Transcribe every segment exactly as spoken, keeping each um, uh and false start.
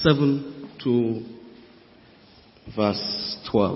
seven to verse twelve.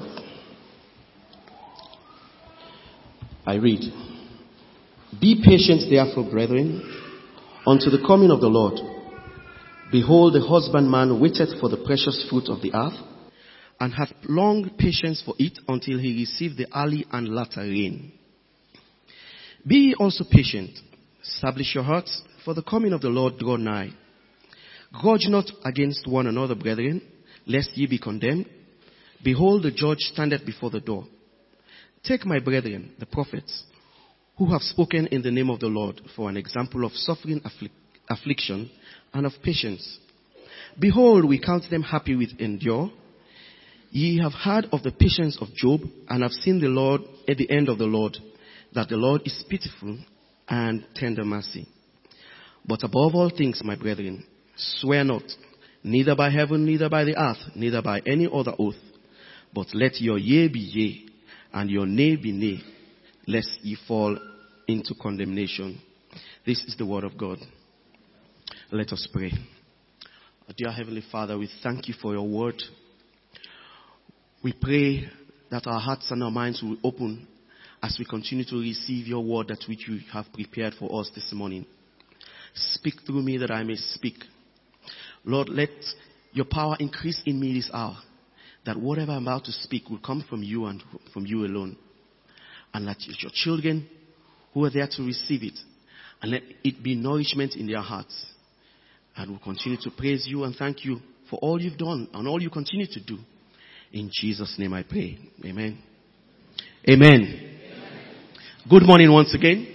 I read, "Be patient therefore, brethren, unto the coming of the Lord. Behold, the husbandman waiteth for the precious fruit of the earth, and hath long patience for it until he receive the early and latter rain. Be ye also patient, establish your hearts, for the coming of the Lord draw nigh. Grudge not against one another, brethren, lest ye be condemned. Behold, the judge standeth before the door. Take my brethren, the prophets, who have spoken in the name of the Lord, for an example of suffering, afflic- affliction, and of patience. Behold, we count them happy which endure. Ye have heard of the patience of Job, and have seen the Lord at the end of the Lord, that the Lord is pitiful and tender mercy. But above all things, my brethren, swear not, neither by heaven, neither by the earth, neither by any other oath, but let your yea be yea, and your nay be nay, lest ye fall into condemnation." This is the word of God. Let us pray. Dear Heavenly Father, we thank you for your word. We pray that our hearts and our minds will open as we continue to receive your word, that which you have prepared for us this morning. Speak through me that I may speak. Lord, let your power increase in me this hour, that whatever I'm about to speak will come from you and from you alone. And that your children who are there to receive it, and let it be nourishment in their hearts. And we'll continue to praise you and thank you for all you've done and all you continue to do. In Jesus' name I pray. Amen. Amen. Amen. Good morning once again.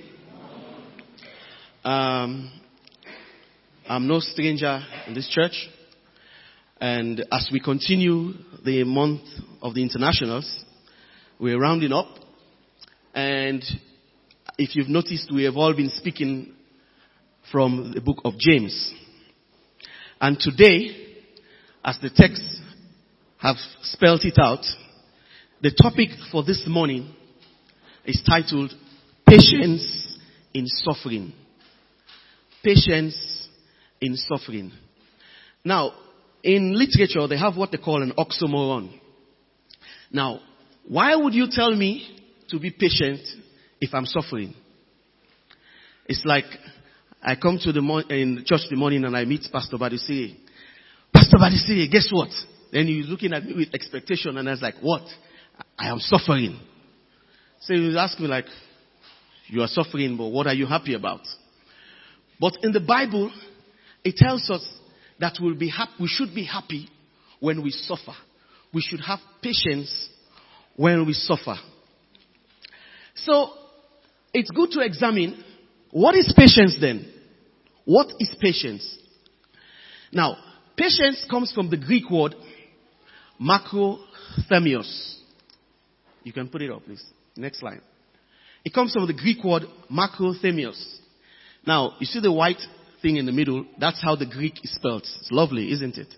Um, I'm no stranger in this church. And as we continue the month of the internationals, we're rounding up. And if you've noticed, we have all been speaking from the book of James. And today, as the texts have spelled it out, the topic for this morning is titled Patience in Suffering. Patience in Suffering. Now, in literature, they have what they call an oxymoron. Now, why would you tell me to be patient if I'm suffering? It's like I come to the mo- in church in the morning and I meet Pastor Badisiri. Pastor Badisiri, guess what? Then he's looking at me with expectation and I was like, what? I am suffering. So he asked me like, you are suffering, but what are you happy about? But in the Bible, it tells us that we'll be happy, we should be happy when we suffer. We should have patience when we suffer. So, it's good to examine, what is patience then? What is patience? Now, patience comes from the Greek word makrothemios. You can put it up, please. Next slide. It comes from the Greek word makrothemios. Now, you see the white thing in the middle? That's how the Greek is spelled. It's lovely, isn't it?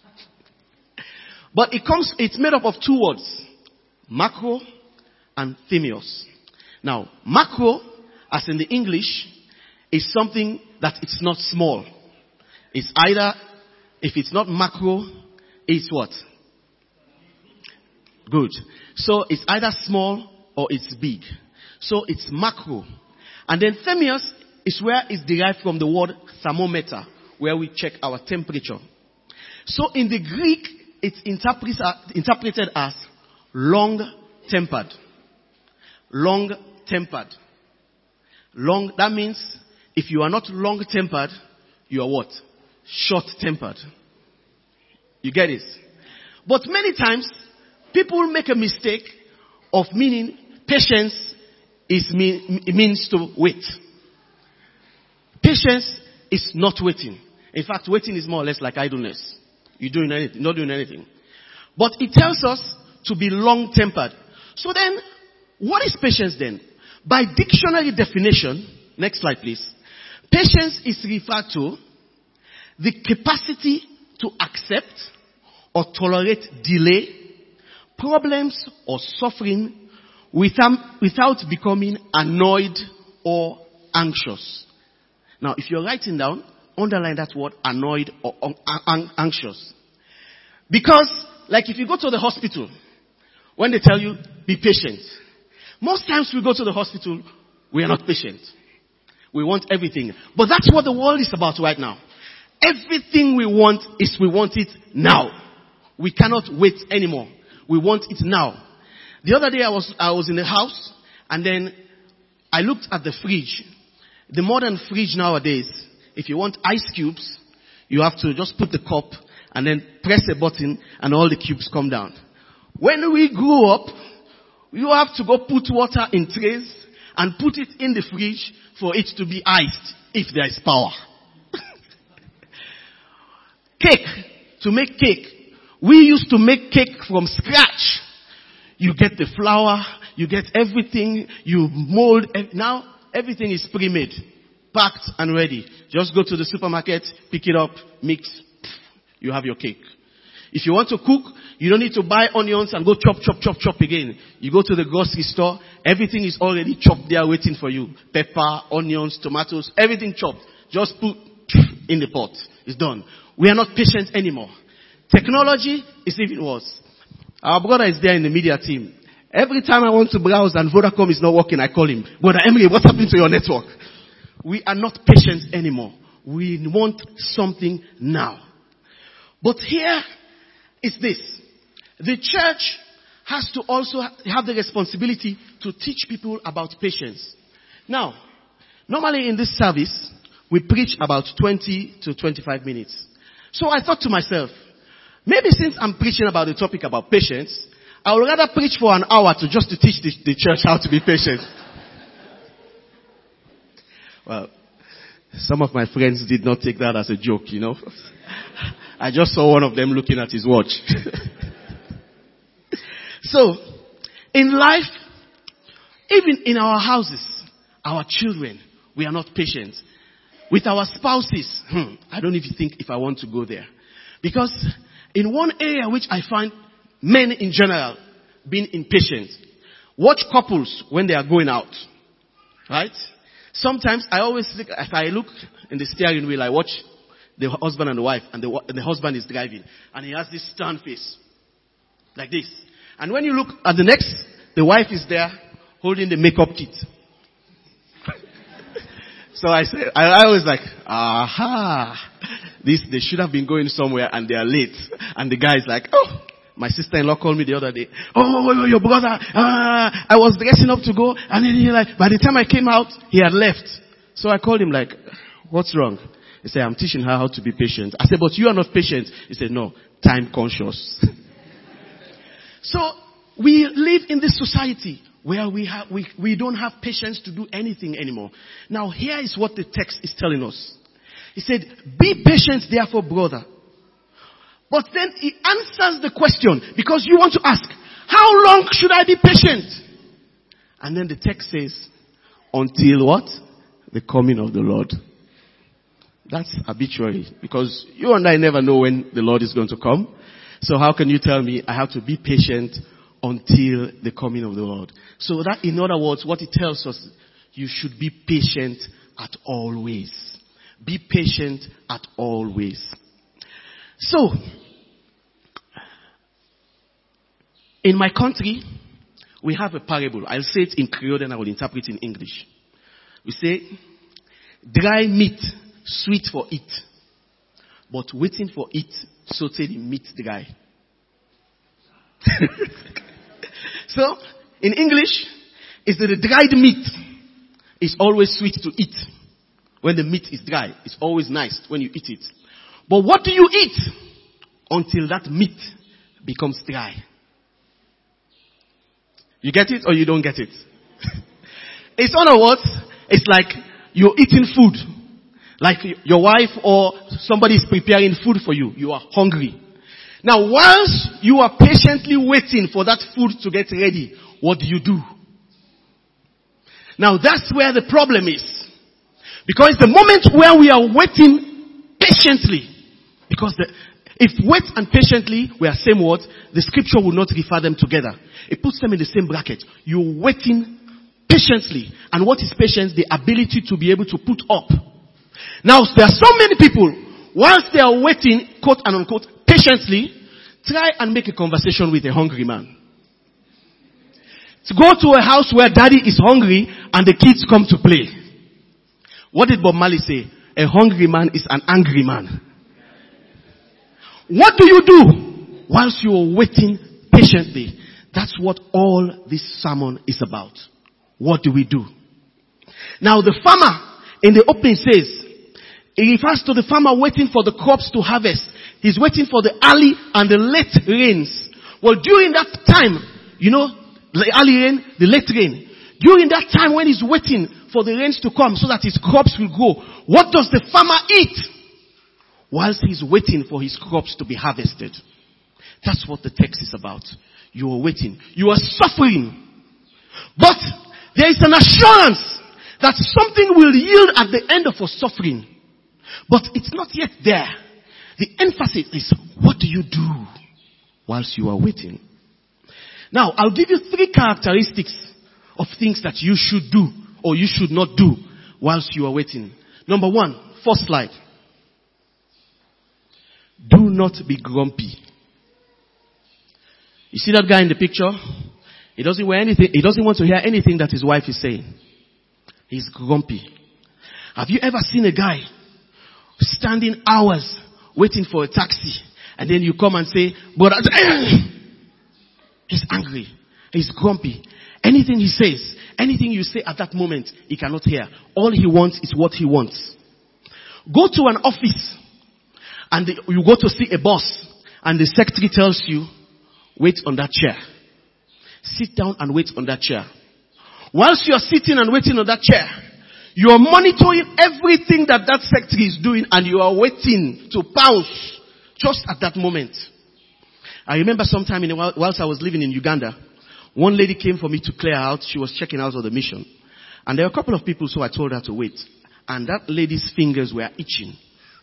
But it comes, it's made up of two words. Macro and themios. Now, macro, as in the English, is something that it's not small. It's either, if it's not macro, it's what? Good. So it's either small or it's big. So it's macro. And then themios is where it's derived from the word thermometer, where we check our temperature. So in the Greek, it's interpret, interpreted as long-tempered. Long-tempered. Long, that means if you are not long-tempered, you are what? Short-tempered. You get it? But many times, people make a mistake of meaning patience is mean, it means to wait. Patience is not waiting. In fact, waiting is more or less like idleness. You're doing anything, not doing anything. But it tells us to be long-tempered. So then, what is patience then? By dictionary definition, next slide please. Patience is referred to the capacity to accept or tolerate delay, problems or suffering without, without becoming annoyed or anxious. Now, if you're writing down, underline that word annoyed or un- anxious. Because, like if you go to the hospital, when they tell you, be patient, most times we go to the hospital, we are not patient. We want everything. But that's what the world is about right now. Everything we want is we want it now. We cannot wait anymore. We want it now. The other day I was, I was in the house and then I looked at the fridge. The modern fridge nowadays, if you want ice cubes, you have to just put the cup and then press a button and all the cubes come down. When we grew up, you have to go put water in trays and put it in the fridge for it to be iced if there is power. Cake. To make cake. We used to make cake from scratch. You get the flour, you get everything, you mold. Now, everything is pre-made, packed and ready. Just go to the supermarket, pick it up, mix, you have your cake. If you want to cook, you don't need to buy onions and go chop, chop, chop, chop again. You go to the grocery store, everything is already chopped there waiting for you. Pepper, onions, tomatoes, everything chopped. Just put in the pot. It's done. We are not patient anymore. Technology is even worse. Our brother is there in the media team. Every time I want to browse and Vodacom is not working, I call him. Brother Emery, what's happening to your network? We are not patient anymore. We want something now. But here is this. The church has to also have the responsibility to teach people about patience. Now, normally in this service, we preach about twenty to twenty-five minutes. So I thought to myself, maybe since I'm preaching about the topic about patience, I would rather preach for an hour to just to teach the, the church how to be patient. Well, some of my friends did not take that as a joke, you know. I just saw one of them looking at his watch. So, in life, even in our houses, our children, we are not patient. With our spouses, hmm, I don't even think if I want to go there. Because in one area which I find men in general being impatient, watch couples when they are going out. Right? Sometimes I always think, if I look in the steering wheel, I watch the husband and the wife, and the, and the husband is driving, and he has this stern face. Like this. And when you look at the next, the wife is there holding the makeup kit. So I said, I, I was like, aha, this, they should have been going somewhere and they are late. And the guy is like, oh, my sister-in-law called me the other day. Oh, wait, wait, your brother, ah, I was dressing up to go. And then he like, by the time I came out, he had left. So I called him like, what's wrong? He said, I'm teaching her how to be patient. I said, but you are not patient. He said, no, time conscious. So we live in this society where we have, we, we don't have patience to do anything anymore. Now here is what the text is telling us. He said, be patient therefore, brother. But then he answers the question because you want to ask, how long should I be patient? And then the text says, until what? The coming of the Lord. That's arbitrary because you and I never know when the Lord is going to come. So how can you tell me I have to be patient until the coming of the Lord? So that, in other words, what it tells us, you should be patient at all ways. Be patient at all ways. So, in my country, we have a parable. I'll say it in Creole and I will interpret it in English. We say, dry meat, sweet for it, but waiting for it, saute the meat dry. So, in English, is that the dried meat is always sweet to eat. When the meat is dry, it's always nice when you eat it. But what do you eat until that meat becomes dry? You get it or you don't get it? It's other words, it's like you're eating food. Like your wife or somebody is preparing food for you. You are hungry. Now, once you are patiently waiting for that food to get ready, what do you do? Now, that's where the problem is. Because the moment where we are waiting patiently, because the, if wait and patiently were same words, the scripture will not refer them together. It puts them in the same bracket. You're waiting patiently. And what is patience? The ability to be able to put up. Now, there are so many people, whilst they are waiting, quote and unquote, patiently, Try and make a conversation with a hungry man. To go to a house where daddy is hungry and the kids come to play. What did Bob Marley say? A hungry man is an angry man. What do you do whilst you are waiting patiently? That's what all this sermon is about. What do we do? Now the farmer in the opening says, it refers to the farmer waiting for the crops to harvest. He's waiting for the early and the late rains. Well, during that time, you know, the early rain, the late rain. During that time when he's waiting for the rains to come so that his crops will grow, what does the farmer eat? Whilst he's waiting for his crops to be harvested. That's what the text is about. You are waiting. You are suffering. But there is an assurance that something will yield at the end of your suffering. But it's not yet there. The emphasis is, what do you do whilst you are waiting? Now, I'll give you three characteristics of things that you should do or you should not do whilst you are waiting. Number one, first slide. Do not be grumpy. You see that guy in the picture? He doesn't wear anything, he doesn't want to hear anything that his wife is saying. He's grumpy. Have you ever seen a guy standing hours waiting for a taxi and then you come and say, but he's angry. He's grumpy. Anything he says, anything you say at that moment, he cannot hear. All he wants is what he wants. Go to an office and the, you go to see a boss and the secretary tells you, wait on that chair. Sit down and wait on that chair. Whilst you're sitting and waiting on that chair, you are monitoring everything that that secretary is doing and you are waiting to pounce just at that moment. I remember sometime in a while, whilst I was living in Uganda, one lady came for me to clear out. She was checking out of the mission. And there were a couple of people, so I told her to wait. And that lady's fingers were itching.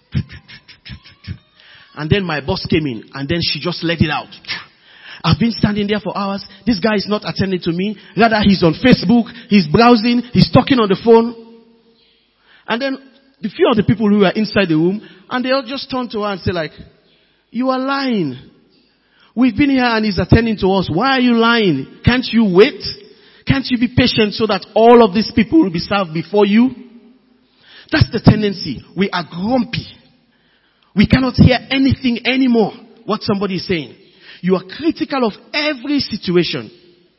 And then my boss came in and then she just let it out. I've been standing there for hours. This guy is not attending to me. Rather, he's on Facebook. He's browsing. He's talking on the phone. And then the few of the people who were inside the room, and they all just turned to her and said like, you are lying. We've been here and he's attending to us. Why are you lying? Can't you wait? Can't you be patient so that all of these people will be served before you? That's the tendency. We are grumpy. We cannot hear anything anymore. What somebody is saying. You are critical of every situation.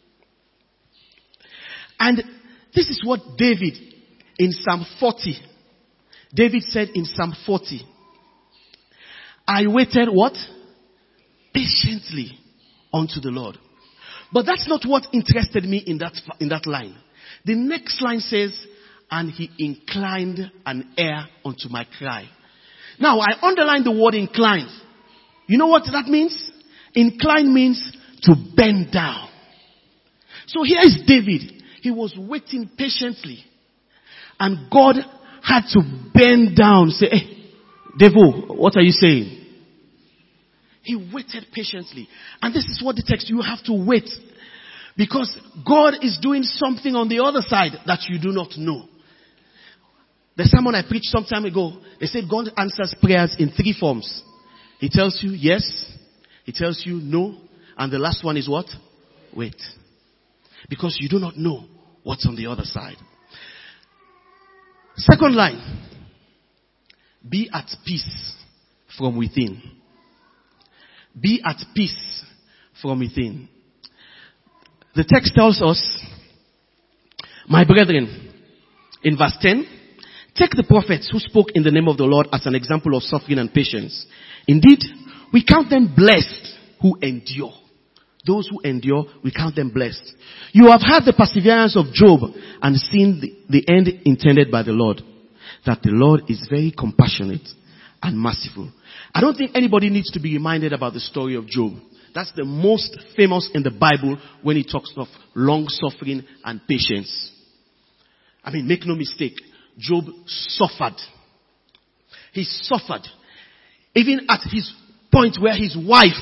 And this is what David in Psalm forty. David said in Psalm forty. I waited what? Patiently unto the Lord. But that's not what interested me in that, in that line. The next line says, and he inclined an ear unto my cry. Now I underline the word inclined. You know what that means? Incline means to bend down. So here is David. He was waiting patiently. And God had to bend down. Say, hey, Devo, what are you saying? He waited patiently. And this is what the text, you have to wait. Because God is doing something on the other side that you do not know. The sermon I preached some time ago, they said God answers prayers in three forms. He tells you yes. He tells you no. And the last one is what? Wait. Because you do not know what's on the other side. Second line. Be at peace from within. Be at peace from within. The text tells us, my brethren, in verse ten, take the prophets who spoke in the name of the Lord as an example of suffering and patience. Indeed, we count them blessed who endure. Those who endure, we count them blessed. You have had the perseverance of Job and seen the, the end intended by the Lord. That the Lord is very compassionate and merciful. I don't think anybody needs to be reminded about the story of Job. That's the most famous in the Bible when it talks of long suffering and patience. I mean, make no mistake. Job suffered. He suffered. Even at his point where his wife,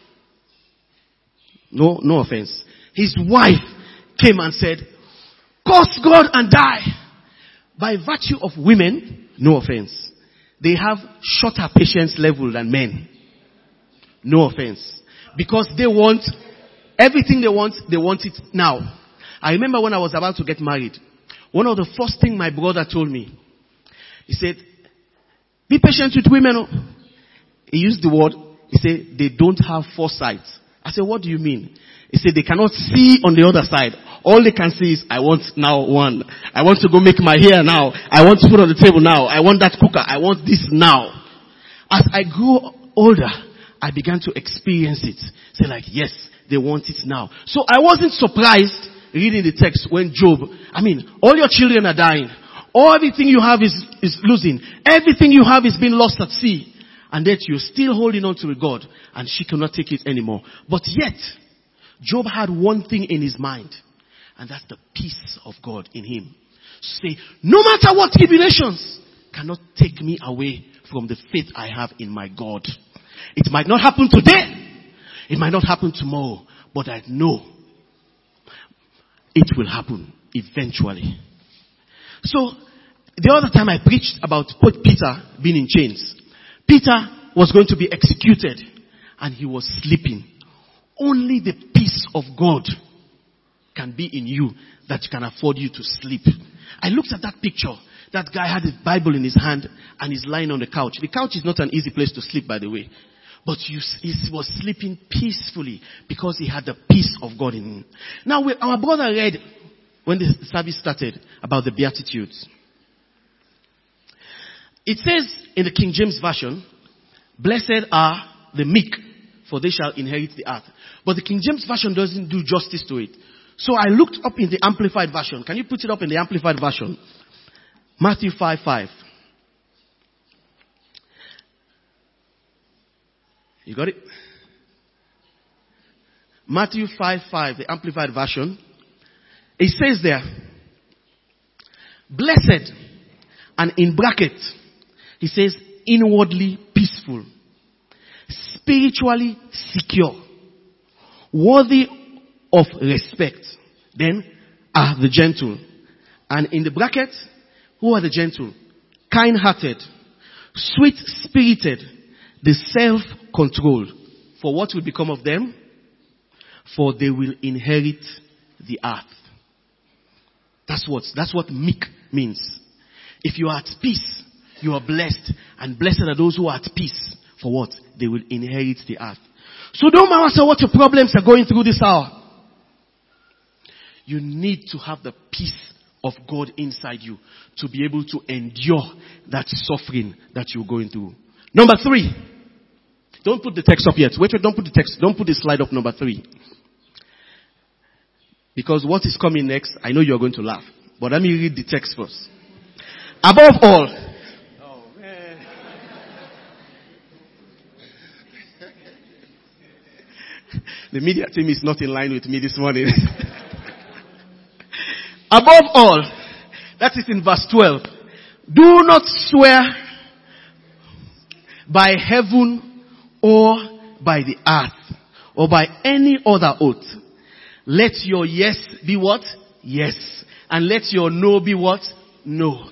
no, no offense, his wife came and said, curse God and die. By virtue of women, no offense, they have shorter patience level than men. No offense. Because they want, everything they want, they want it now. I remember when I was about to get married, one of the first things my brother told me, he said, be patient with women. He used the word, he said, they don't have foresight. I said, what do you mean? He said, they cannot see on the other side. All they can see is, I want now one. I want to go make my hair now. I want to put on the table now. I want that cooker. I want this now. As I grew older, I began to experience it. Say like, yes, they want it now. So I wasn't surprised reading the text when Job, I mean, all your children are dying. All everything you have is, is losing. Everything you have is being lost at sea. And yet you're still holding on to God, and she cannot take it anymore. But yet, Job had one thing in his mind, and that's the peace of God in him. Say, no matter what tribulations cannot take me away from the faith I have in my God. It might not happen today. It might not happen tomorrow. But I know it will happen eventually. So, the other time I preached about Peter being in chains. Peter was going to be executed and he was sleeping. Only the peace of God can be in you that can afford you to sleep. I looked at that picture. That guy had his Bible in his hand and he's lying on the couch. The couch is not an easy place to sleep, by the way. But you, he was sleeping peacefully because he had the peace of God in him. Now, we, our brother read, when the service started, about the Beatitudes. It says in the King James Version, blessed are the meek, for they shall inherit the earth. But the King James Version doesn't do justice to it. So I looked up in the Amplified Version. Can you put it up in the Amplified Version? Matthew five five. You got it? Matthew five five, the Amplified Version. It says there, blessed, and in bracket, he says, inwardly peaceful, spiritually secure, worthy of respect. Then are the gentle. And in the bracket, who are the gentle? Kind-hearted, sweet-spirited, the self-controlled. For what will become of them? For they will inherit the earth. That's what, that's what meek means. If you are at peace, you are blessed. And blessed are those who are at peace. For what? They will inherit the earth. So don't matter what your problems are going through this hour. You need to have the peace of God inside you to be able to endure that suffering that you're going through. Number three. Don't put the text up yet. Wait, wait, don't put the text. Don't put the slide up, number three. Because what is coming next, I know you're going to laugh. But let me read the text first. Above all. Oh, man. The media team is not in line with me this morning. Above all, that is in verse twelve. Do not swear by heaven or by the earth or by any other oath. Let your yes be what? Yes. And let your no be what? No.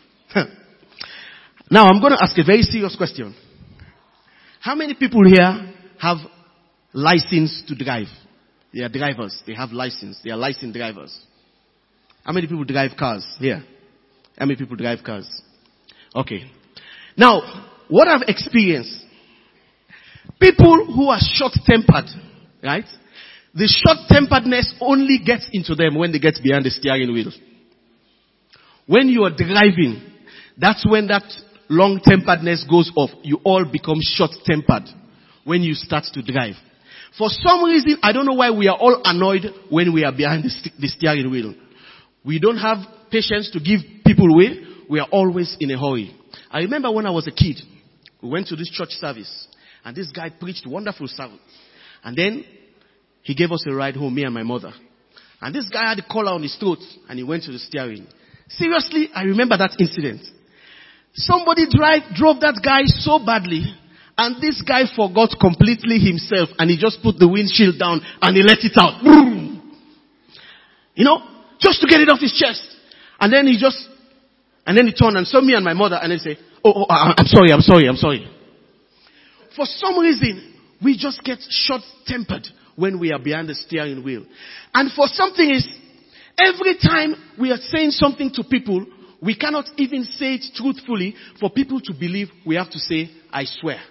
Now I'm going to ask a very serious question. How many people here have license to drive? They are drivers. They have license. They are licensed drivers. How many people drive cars here? How many people drive cars? Okay. Now, what I've experienced, people who are short-tempered, right? The short-temperedness only gets into them when they get behind the steering wheel. When you are driving, that's when that long-temperedness goes off. You all become short-tempered when you start to drive. For some reason, I don't know why we are all annoyed when we are behind the, st- the steering wheel. We don't have patience to give people way. We are always in a hurry. I remember when I was a kid, we went to this church service, and this guy preached wonderful service. And then he gave us a ride home, me and my mother. And this guy had a collar on his throat, and he went to the steering. Seriously, I remember that incident. Somebody drive, drove that guy so badly, and this guy forgot completely himself, and he just put the windshield down, and he let it out. Boom! You know, just to get it off his chest. And then he just, and then he turned and saw me and my mother, and then say, oh, oh, I'm sorry, I'm sorry, I'm sorry. For some reason, We just get short-tempered when we are behind the steering wheel. And for something is, every time we are saying something to people, we cannot even say it truthfully. For people to believe, we have to say, I swear.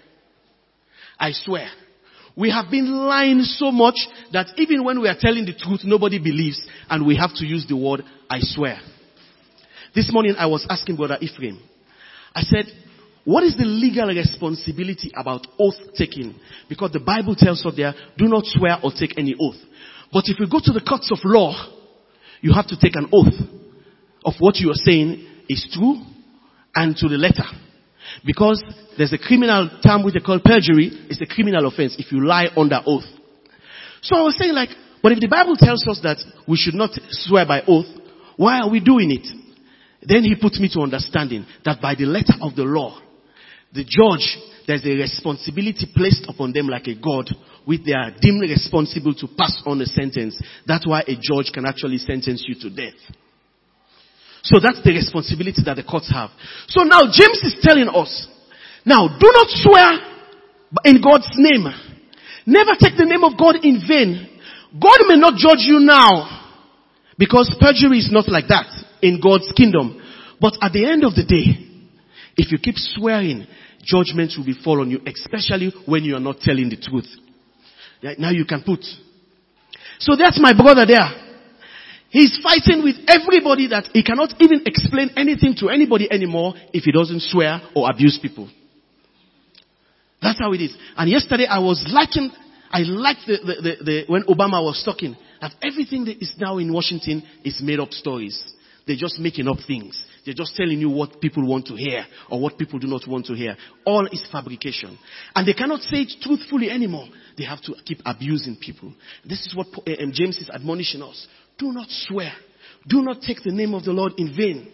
I swear. We have been lying so much that even when we are telling the truth, nobody believes, and we have to use the word, I swear. This morning I was asking Brother Ephraim. I said, what is the legal responsibility about oath taking? Because the Bible tells us there, do not swear or take any oath. But if you go to the courts of law, you have to take an oath of what you are saying is true and to the letter. Because there's a criminal term which they call perjury. It's a criminal offense if you lie under oath. So I was saying like, but if the Bible tells us that we should not swear by oath, why are we doing it? Then he put me to understanding that by the letter of the law, the judge, there's a responsibility placed upon them like a God, which they are deemed responsible to pass on a sentence. That's why a judge can actually sentence you to death. So that's the responsibility that the courts have. So now James is telling us, now do not swear in God's name. Never take the name of God in vain. God may not judge you now, because perjury is not like that in God's kingdom. But at the end of the day, if you keep swearing, judgment will be fall on you, especially when you are not telling the truth. Now you can put. So that's my brother there. He's fighting with everybody that he cannot even explain anything to anybody anymore if he doesn't swear or abuse people. That's how it is. And yesterday I was liking, I liked the, the, the, the, when Obama was talking, that everything that is now in Washington is made up stories. They're just making up things. They're just telling you what people want to hear or what people do not want to hear. All is fabrication. And they cannot say it truthfully anymore. They have to keep abusing people. This is what James is admonishing us. Do not swear. Do not take the name of the Lord in vain.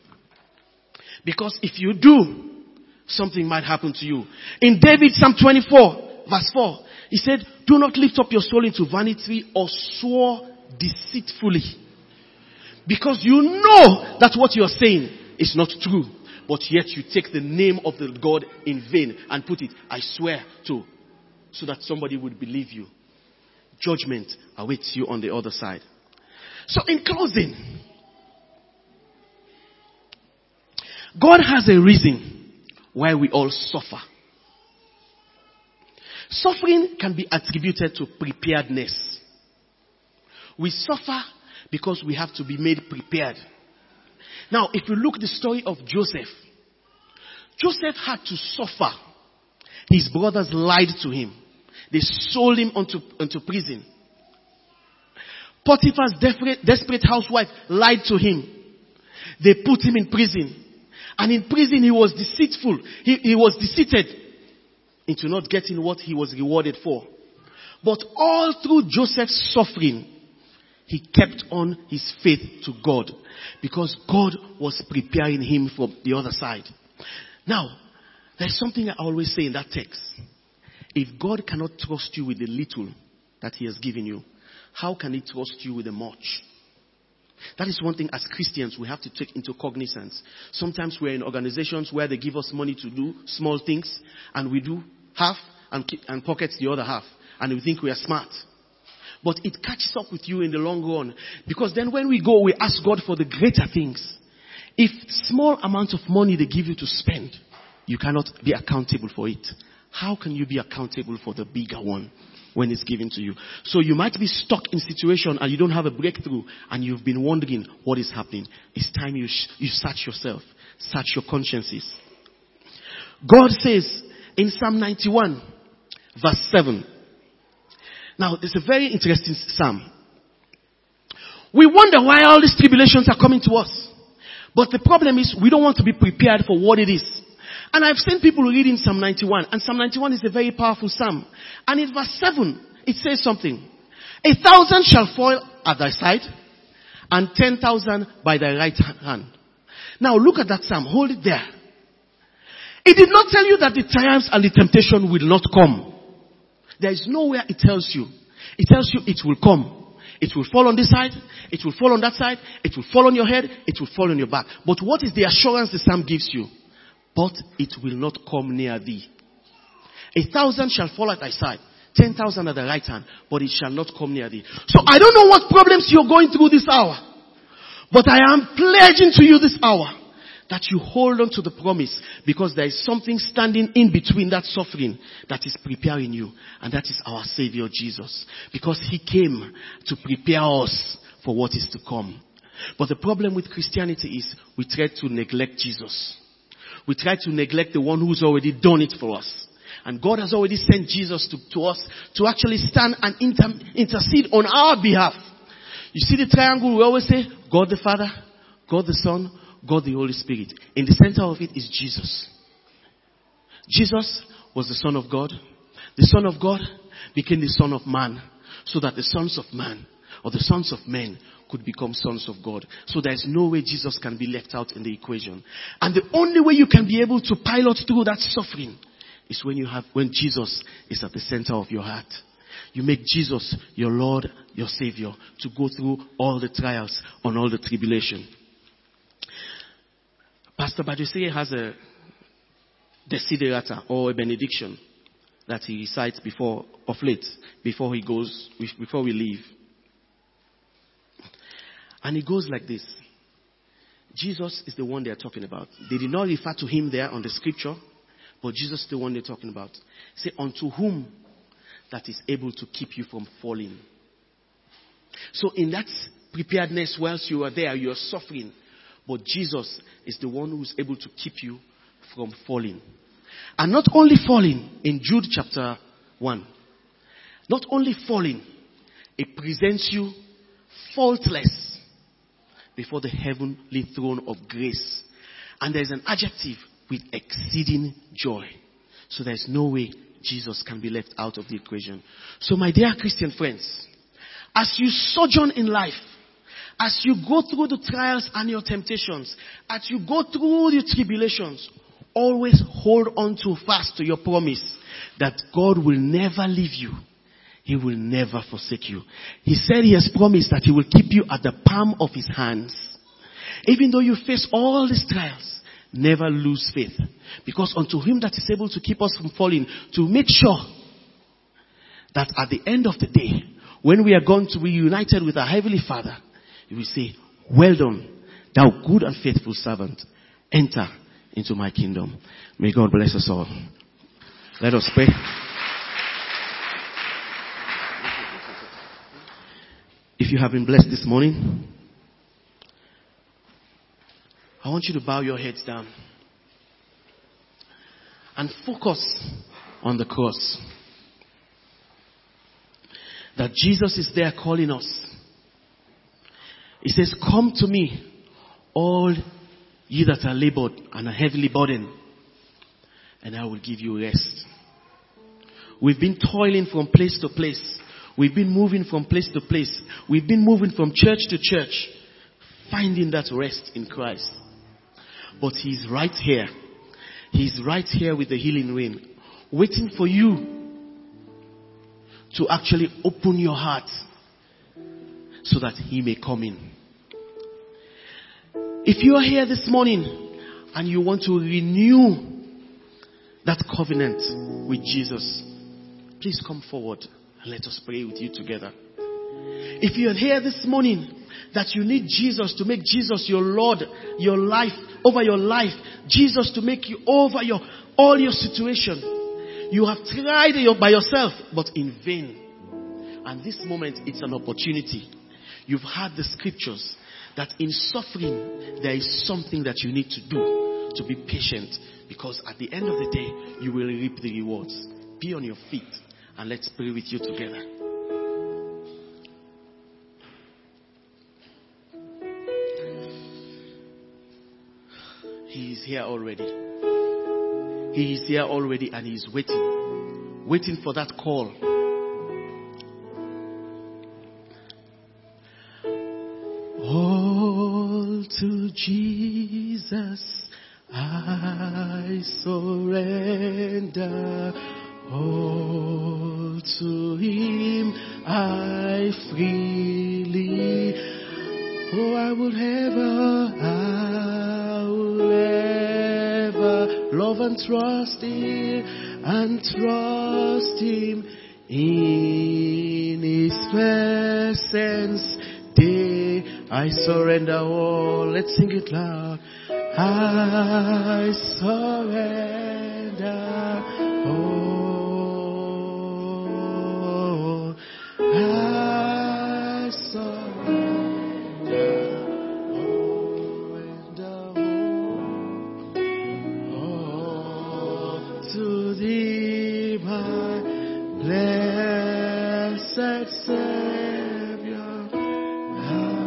Because if you do, something might happen to you. In David, Psalm twenty-four, verse four, he said, do not lift up your soul into vanity or swear deceitfully. Because you know that what you are saying is not true. But yet you take the name of the God in vain and put it, I swear to, so that somebody would believe you. Judgment awaits you on the other side. So in closing, God has a reason why we all suffer. Suffering can be attributed to preparedness. We suffer because we have to be made prepared. Now, if you look at the story of Joseph, Joseph had to suffer. His brothers lied to him. They sold him onto, onto prison. Potiphar's desperate, desperate housewife lied to him. They put him in prison. And in prison he was deceitful. He, he was deceived into not getting what he was rewarded for. But all through Joseph's suffering, he kept on his faith to God. Because God was preparing him for the other side. Now, there's something I always say in that text. If God cannot trust you with the little that he has given you, how can he trust you with the much? That is one thing as Christians we have to take into cognizance. Sometimes we're in organizations where they give us money to do small things, and we do half and, keep, and pockets the other half, and we think we are smart. But it catches up with you in the long run, because then when we go, we ask God for the greater things. If small amount of money they give you to spend, you cannot be accountable for it. How can you be accountable for the bigger one when it's given to you? So you might be stuck in a situation and you don't have a breakthrough and you've been wondering what is happening. It's time you, sh- you search yourself. Search your consciences. God says in Psalm ninety-one, verse seven. Now, it's a very interesting psalm. We wonder why all these tribulations are coming to us. But the problem is we don't want to be prepared for what it is. And I've seen people reading Psalm ninety-one. And Psalm ninety-one is a very powerful psalm. And in verse seven, it says something. A thousand shall fall at thy side, and ten thousand by thy right hand. Now look at that psalm. Hold it there. It did not tell you that the triumphs and the temptation will not come. There is nowhere it tells you. It tells you it will come. It will fall on this side. It will fall on that side. It will fall on your head. It will fall on your back. But what is the assurance the psalm gives you? But it will not come near thee. A thousand shall fall at thy side, ten thousand at the right hand, but it shall not come near thee. So I don't know what problems you're going through this hour, but I am pledging to you this hour that you hold on to the promise, because there is something standing in between that suffering that is preparing you, and that is our Savior Jesus, because he came to prepare us for what is to come. But the problem with Christianity is we try to neglect Jesus. We try to neglect the one who's already done it for us. And God has already sent Jesus to, to us to actually stand and inter, intercede on our behalf. You see the triangle, we always say, God the Father, God the Son, God the Holy Spirit. In the center of it is Jesus. Jesus was the Son of God. The Son of God became the Son of Man, so that the sons of man, or the sons of men, could become sons of God. So there is no way Jesus can be left out in the equation. And the only way you can be able to pilot through that suffering is when you have, when Jesus is at the center of your heart. You make Jesus your Lord, your Savior, to go through all the trials and all the tribulation. Pastor Baduseye has a desiderata or a benediction that he recites before, of late, before he goes, before we leave. And it goes like this. Jesus is the one they are talking about. They did not refer to him there on the scripture, but Jesus is the one they're talking about. Say, unto whom that is able to keep you from falling. So in that preparedness, whilst you are there, you are suffering. But Jesus is the one who is able to keep you from falling. And not only falling, in Jude chapter one. Not only falling, it presents you faultless before the heavenly throne of grace. And there's an adjective with exceeding joy. So there's no way Jesus can be left out of the equation. So my dear Christian friends, as you sojourn in life, as you go through the trials and your temptations, as you go through the tribulations, always hold on to fast to your promise that God will never leave you. He will never forsake you. He said he has promised that he will keep you at the palm of his hands. Even though you face all these trials, never lose faith. Because unto him that is able to keep us from falling, to make sure that at the end of the day, when we are going to be united with our Heavenly Father, he will say, well done, thou good and faithful servant. Enter into my kingdom. May God bless us all. Let us pray. If you have been blessed this morning, I want you to bow your heads down and focus on the cross. That Jesus is there calling us. He says, come to me, all ye that are labored and are heavily burdened, and I will give you rest. We've been toiling from place to place. We've been moving from place to place. We've been moving from church to church, finding that rest in Christ. But he's right here. He's right here with the healing rain, waiting for you to actually open your heart so that he may come in. If you are here this morning and you want to renew that covenant with Jesus, please come forward and let us pray with you together. If you are here this morning that you need Jesus to make Jesus your Lord, your life, over your life, Jesus to make you over your all your situation. You have tried it by yourself, but in vain. And this moment, it's an opportunity. You've heard the scriptures that in suffering, there is something that you need to do to be patient. Because at the end of the day, you will reap the rewards. Be on your feet and let's pray with you together. He is here already. He is here already and he is waiting. Waiting for that call. All to Jesus I surrender. All to him I freely. Oh, I will ever, I will ever love and trust him. and trust Him in His presence. Day I surrender all. Let's sing it loud. I surrender all. I surrender all and all to Thee, my blessed Savior. I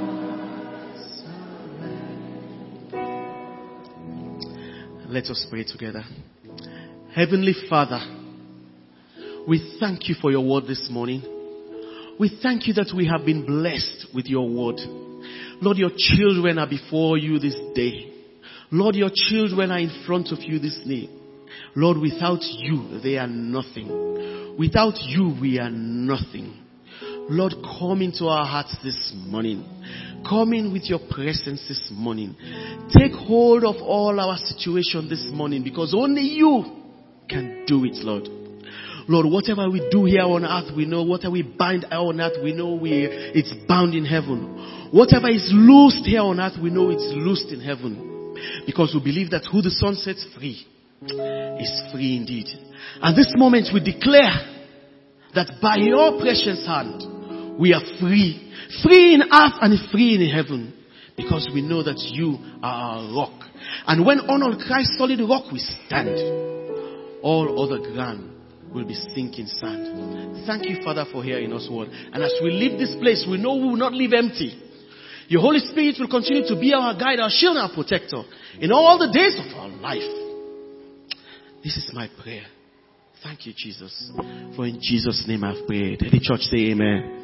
surrender. Let us pray together. Heavenly Father, we thank You for Your word this morning. We thank You that we have been blessed with Your word. Lord, Your children are before You this day. Lord, Your children are in front of You this day. Lord, without You, they are nothing. Without You, we are nothing. Lord, come into our hearts this morning. Come in with Your presence this morning. Take hold of all our situation this morning, because only You can do it, Lord. Lord, whatever we do here on earth, we know. Whatever we bind on earth, we know we it's bound in heaven. Whatever is loosed here on earth, we know it's loosed in heaven. Because we believe that who the Son sets free is free indeed. And this moment we declare that by Your precious hand, we are free. Free in earth and free in heaven. Because we know that You are our rock. And when on Christ's solid rock we stand, all other ground will be sinking sand. Thank You, Father, for hearing us word. And as we leave this place, we know we will not leave empty. Your Holy Spirit will continue to be our guide, our shield, our protector in all the days of our life. This is my prayer. Thank You, Jesus. For in Jesus' name I've prayed. Let the church say amen.